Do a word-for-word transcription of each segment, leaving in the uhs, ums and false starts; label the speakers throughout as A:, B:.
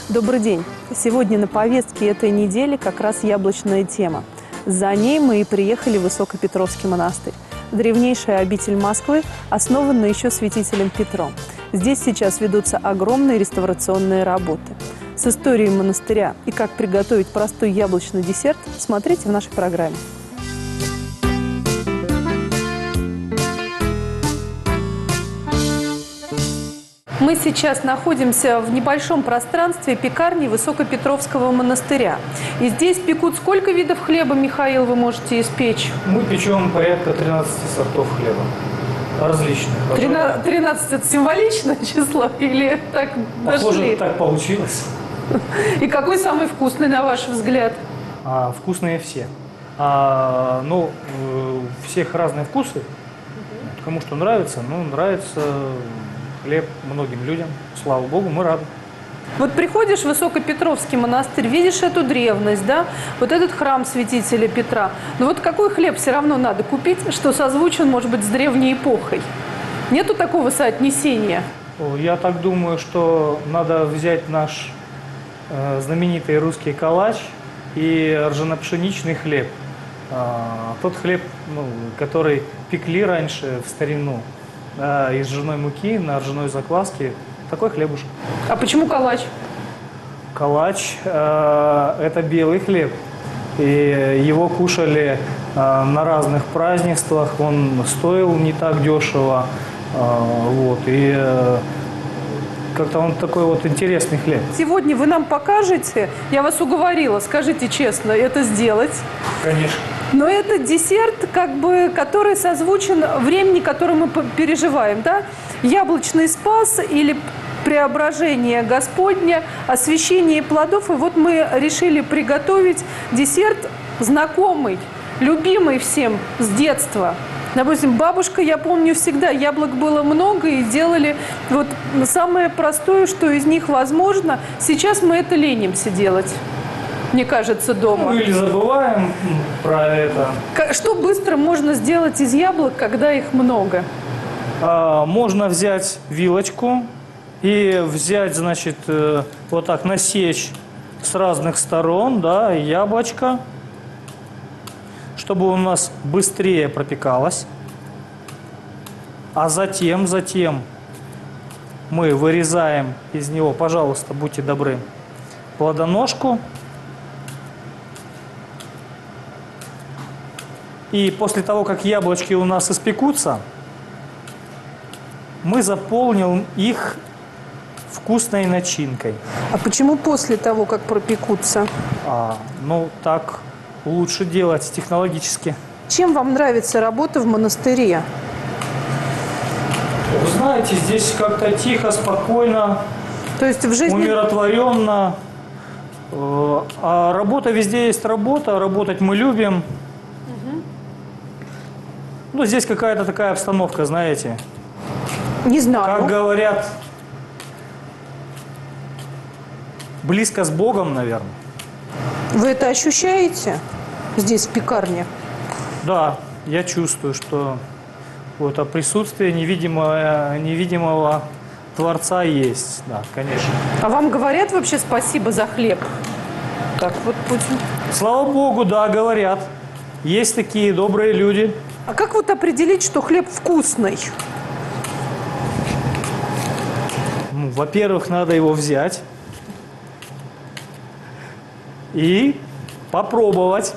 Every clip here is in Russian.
A: Добрый день! Сегодня на повестке этой недели как раз яблочная тема. За ней мы и приехали в Высокопетровский монастырь. Древнейшая обитель Москвы, основанная еще святителем Петром. Здесь сейчас ведутся огромные реставрационные работы. С историей монастыря и как приготовить простой яблочный десерт смотрите в нашей программе. Мы сейчас находимся в небольшом пространстве пекарни Высокопетровского монастыря. И здесь пекут сколько видов хлеба, Михаил, вы можете испечь?
B: Мы печем порядка тринадцати сортов хлеба. Различных.
A: тринадцать, тринадцать это символичное число или так
B: Похоже,
A: дошли?
B: так получилось.
A: И какой самый вкусный, на ваш взгляд?
B: А, вкусные все. А, ну, у всех разные вкусы. Кому что нравится, ну, нравится хлеб многим людям. Слава Богу, мы рады.
A: Вот приходишь в Высокопетровский монастырь, видишь эту древность, да, вот этот храм святителя Петра. Но вот какой хлеб все равно надо купить, что созвучен, может быть, с древней эпохой? Нету такого соотнесения?
B: Я так думаю, что надо взять наш э, знаменитый русский калач и ржано-пшеничный хлеб. А, тот хлеб, ну, который пекли раньше в старину, да, из ржаной муки на ржаной закваске, такой хлебушек.
A: А почему калач?
B: Калач э, – это белый хлеб, и его кушали э, на разных празднествах, он стоил не так дешево, э, вот, и э, как-то он такой вот интересный хлеб.
A: Сегодня вы нам покажете, я вас уговорила, скажите честно, это сделать.
B: Конечно.
A: Но это десерт, как бы, который созвучен времени, которое мы переживаем, да? Яблочный спас или преображение Господня, освящение плодов. И вот мы решили приготовить десерт знакомый, любимый всем с детства. Допустим, бабушка, я помню, всегда яблок было много и делали вот самое простое, что из них возможно. Сейчас мы это ленимся делать, мне кажется, дома.
B: Ну, или забываем про это.
A: Что быстро можно сделать из яблок, когда их много?
B: А, можно взять вилочку и взять, значит, вот так насечь с разных сторон, да, яблочко, чтобы у нас быстрее пропекалось. А затем, затем мы вырезаем из него, пожалуйста, будьте добры, плодоножку. И после того, как яблочки у нас испекутся, мы заполним их вкусной начинкой.
A: А почему после того, как пропекутся?
B: А, ну, так лучше делать технологически.
A: Чем вам нравится работа в монастыре?
B: Вы знаете, здесь как-то тихо, спокойно,
A: То есть в жизни...
B: умиротворенно. А работа, везде есть работа, работать мы любим. Ну, здесь какая-то такая обстановка, знаете.
A: Не знаю.
B: Как говорят, близко с Богом, наверное.
A: Вы это ощущаете здесь, в пекарне?
B: Да, я чувствую, что вот, а присутствие невидимого, невидимого Творца есть. Да, конечно.
A: А вам говорят вообще спасибо за хлеб? Так вот будем.
B: Слава Богу, да, говорят. Есть такие добрые люди.
A: А как вот определить, что хлеб вкусный?
B: Ну, во-первых, надо его взять и попробовать.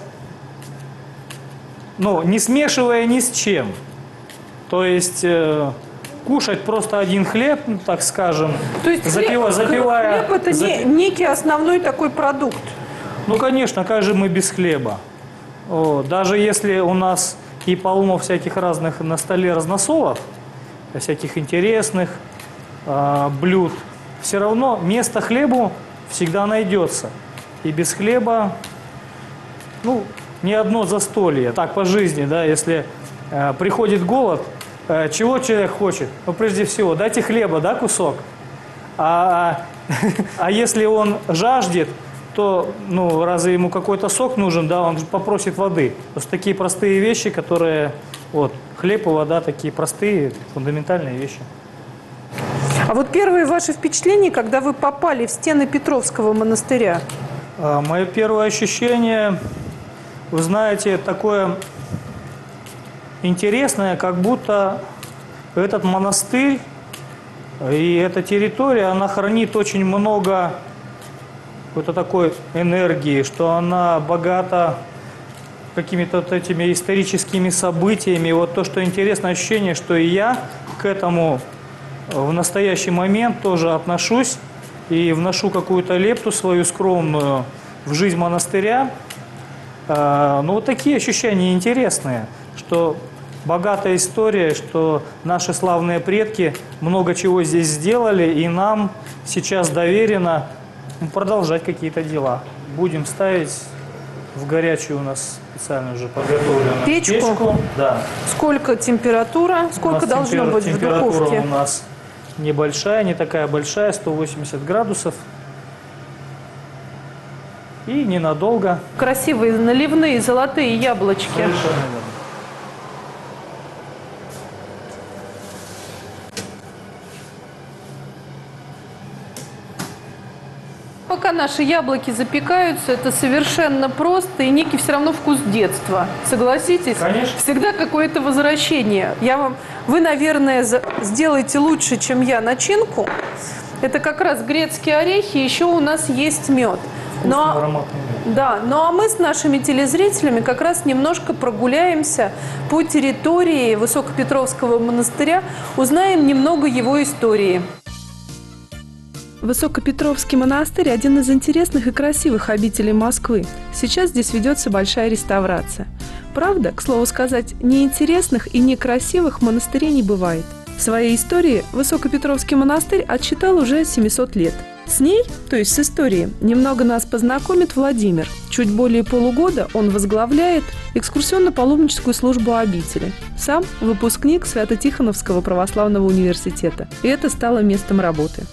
B: Ну, не смешивая ни с чем. То есть э, кушать просто один хлеб, ну, так скажем,
A: То есть
B: запива,
A: хлеб,
B: запивая...
A: хлеб – это
B: запи...
A: не, некий основной такой продукт.
B: Ну, конечно, как же мы без хлеба? О, даже если у нас и полно всяких разных на столе разносолов, всяких интересных э, блюд, все равно место хлебу всегда найдется. И без хлеба, ну, ни одно застолье, так по жизни, да, если э, приходит голод, э, чего человек хочет? Ну, прежде всего, дайте хлеба, да, кусок. А, а если он жаждет, то, ну, разве ему какой-то сок нужен, да, он попросит воды. То есть такие простые вещи, которые, вот, хлеб и вода, такие простые, фундаментальные вещи.
A: А вот первые ваши впечатления, когда вы попали в стены Петровского монастыря?
B: Мое первое ощущение, вы знаете, такое интересное, как будто этот монастырь и эта территория, она хранит очень много какой-то такой энергии, что она богата какими-то вот этими историческими событиями. И вот то, что интересное ощущение, что и я к этому в настоящий момент тоже отношусь и вношу какую-то лепту свою скромную в жизнь монастыря. Ну, вот такие ощущения интересные, что богатая история, что наши славные предки много чего здесь сделали, и нам сейчас доверено продолжать какие-то дела. Будем ставить в горячую, у нас специально уже подготовленную
A: печку.
B: печку. Да.
A: Сколько температура? Сколько должно быть в духовке?
B: Температура у нас небольшая, не такая большая, сто восемьдесят градусов. И ненадолго.
A: Красивые наливные золотые яблочки.
B: Совершенно верно.
A: Пока наши яблоки запекаются, это совершенно просто и некий все равно вкус детства. Согласитесь?
B: Конечно.
A: Всегда какое-то возвращение. Я вам, вы, наверное, за, сделаете лучше, чем я, начинку. Это как раз грецкие орехи, еще у нас есть мед.
B: Вкусный, ароматный мед.
A: Да, ну а мы с нашими телезрителями как раз немножко прогуляемся по территории Высокопетровского монастыря, узнаем немного его истории. Высокопетровский монастырь – один из интересных и красивых обителей Москвы. Сейчас здесь ведется большая реставрация. Правда, к слову сказать, неинтересных и некрасивых монастырей не бывает. В своей истории Высокопетровский монастырь отсчитал уже семьсот лет. С ней, то есть с историей, немного нас познакомит Владимир. Чуть более полугода он возглавляет экскурсионно-паломническую службу обители. Сам выпускник Свято-Тихоновского православного университета. И это стало местом работы.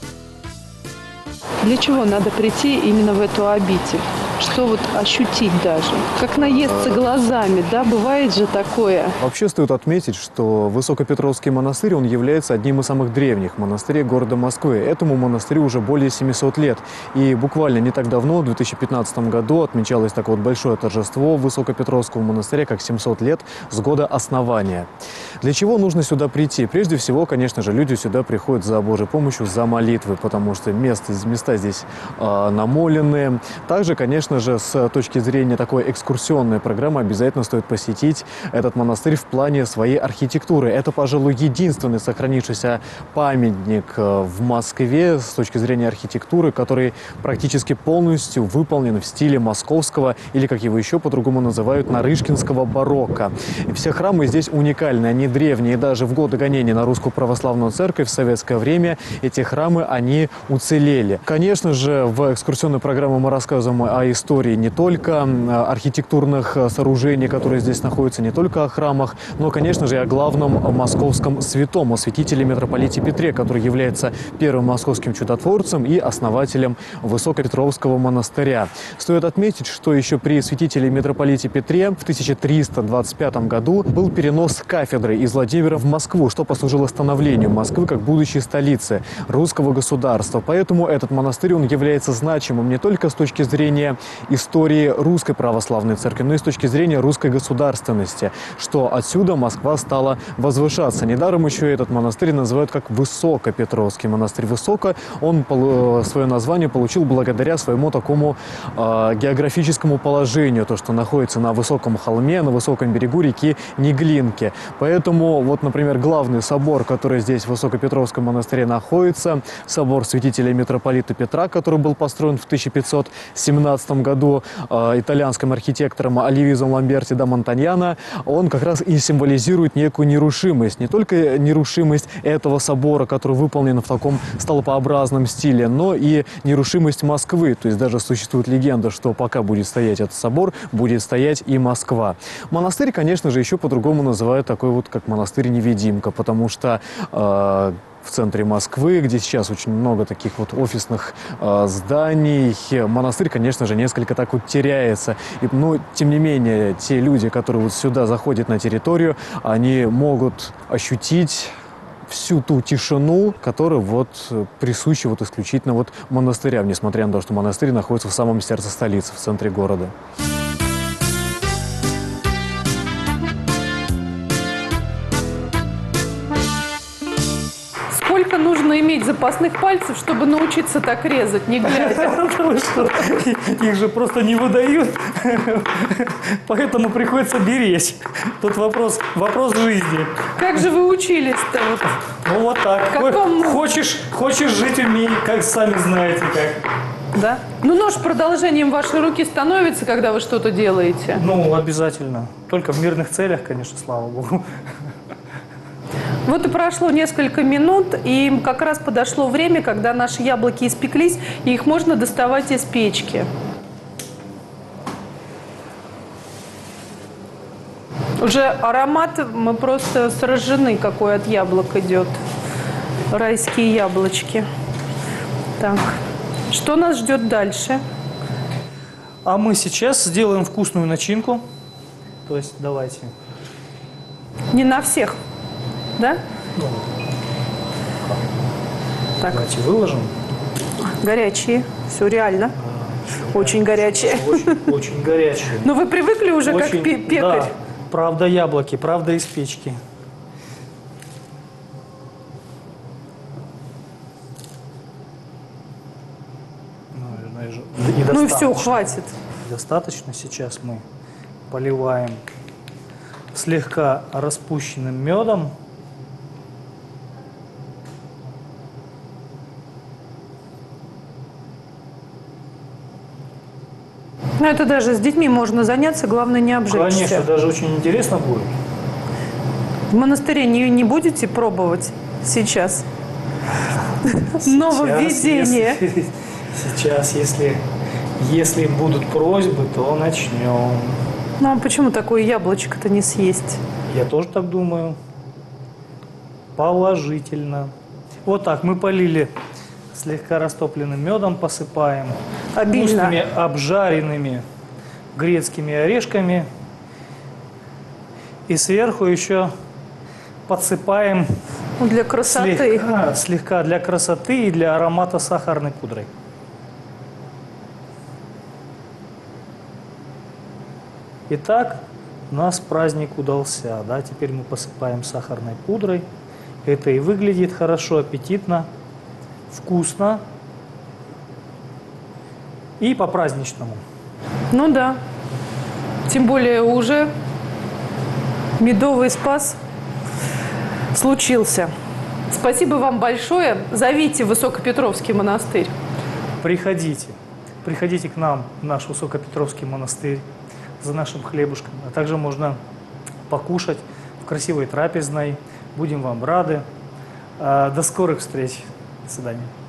A: Для чего надо прийти именно в эту обитель? Что вот ощутить даже? Как наесться глазами, да? Бывает же такое.
C: Вообще стоит отметить, что Высокопетровский монастырь, он является одним из самых древних монастырей города Москвы. Этому монастырю уже более семисот лет. И буквально не так давно, в две тысячи пятнадцатом году, отмечалось такое вот большое торжество Высокопетровского монастыря, как семьсот лет с года основания. Для чего нужно сюда прийти? Прежде всего, конечно же, люди сюда приходят за Божьей помощью, за молитвой, потому что места, места здесь э, намоленные. Также, конечно же, с точки зрения такой экскурсионной программы обязательно стоит посетить этот монастырь в плане своей архитектуры. Это, пожалуй, единственный сохранившийся памятник в Москве с точки зрения архитектуры, который практически полностью выполнен в стиле московского, или, как его еще по-другому называют, нарышкинского барокко. И все храмы здесь уникальны, они древние. Даже в годы гонения на Русскую Православную Церковь в советское время эти храмы, они уцелели. Конечно же, в экскурсионной программе мы рассказываем о истории не только архитектурных сооружений, которые здесь находятся, не только о храмах, но, конечно же, и о главном московском святом, о святителе митрополите Петре, который является первым московским чудотворцем и основателем Высокопетровского монастыря. Стоит отметить, что еще при святителе митрополите Петре в тысяча триста двадцать пятом году был перенос кафедры из Владимира в Москву, что послужило становлению Москвы как будущей столицы русского государства. Поэтому этот монастырь, он является значимым не только с точки зрения истории Русской Православной Церкви, но и с точки зрения русской государственности, что отсюда Москва стала возвышаться. Недаром еще этот монастырь называют как Высокопетровский монастырь. Высоко он свое название получил благодаря своему такому э, географическому положению, то, что находится на высоком холме, на высоком берегу реки Неглинки. Поэтому, вот, например, главный собор, который здесь в Высокопетровском монастыре находится, собор святителя митрополита Петра, который был построен в тысяча пятьсот семнадцатом году э, итальянским архитектором Оливизом Ламберти да Монтаньяно, он как раз и символизирует некую нерушимость. Не только нерушимость этого собора, который выполнен в таком столпообразном стиле, но и нерушимость Москвы. То есть даже существует легенда, что пока будет стоять этот собор, будет стоять и Москва. Монастырь, конечно же, еще по-другому называют такой вот, как монастырь-невидимка, потому что э, в центре Москвы, где сейчас очень много таких вот офисных э, зданий, монастырь, конечно же, несколько так вот теряется. И, но, тем не менее, те люди, которые вот сюда заходят на территорию, они могут ощутить всю ту тишину, которая вот присуща вот исключительно вот монастырям, несмотря на то, что монастырь находится в самом сердце столицы, в центре города.
A: Сколько нужно иметь запасных пальцев, чтобы научиться так резать, не глядя?
B: Их же просто не выдают, поэтому приходится беречь. Тут вопрос, вопрос жизни.
A: Как же вы учились-то? Вот?
B: Ну вот так.
A: Какому?
B: Хочешь, хочешь жить, умей, как сами знаете как.
A: Да? Ну, нож продолжением вашей руки становится, когда вы что-то делаете?
B: Ну, обязательно. Только в мирных целях, конечно, слава богу.
A: Вот и прошло несколько минут, и как раз подошло время, когда наши яблоки испеклись, и их можно доставать из печки. Уже аромат, мы просто сражены, какой от яблок идет. Райские яблочки. Так, что нас ждет дальше?
B: А мы сейчас сделаем вкусную начинку. То есть давайте.
A: Не на всех, да?
B: Ну,
A: Так,
B: давайте выложим.
A: горячие, все реально. Очень горячие.
B: Очень, очень горячие.
A: Но вы привыкли уже как
B: Очень,
A: пе- пекарь?
B: Да, правда яблоки, правда из печки. Ну, и, и
A: Ну и все,
B: достаточно.
A: хватит.
B: Достаточно. Сейчас мы поливаем слегка распущенным медом.
A: Ну это даже с детьми можно заняться, главное не обжечься.
B: Конечно, даже очень интересно будет.
A: В монастыре не, не будете пробовать сейчас? Нововведение.
B: Сейчас, если, сейчас, если, если будут просьбы, то начнем.
A: Ну а почему такое яблочко-то не съесть?
B: Я тоже так думаю. Положительно. Вот так мы полили слегка растопленным медом, посыпаем
A: Обильно.
B: вкусными обжаренными грецкими орешками. И сверху еще подсыпаем
A: Ну, для красоты.
B: слегка, слегка для красоты и для аромата сахарной пудрой. Итак, у нас праздник удался. Да? Теперь мы посыпаем сахарной пудрой. Это и выглядит хорошо, аппетитно, вкусно и по-праздничному.
A: Ну да. Тем более уже медовый спас случился. Спасибо вам большое. Зовите Высокопетровский монастырь.
B: Приходите, приходите к нам в наш Высокопетровский монастырь за нашим хлебушком. А также можно покушать в красивой трапезной. Будем вам рады. До скорых встреч. До свидания.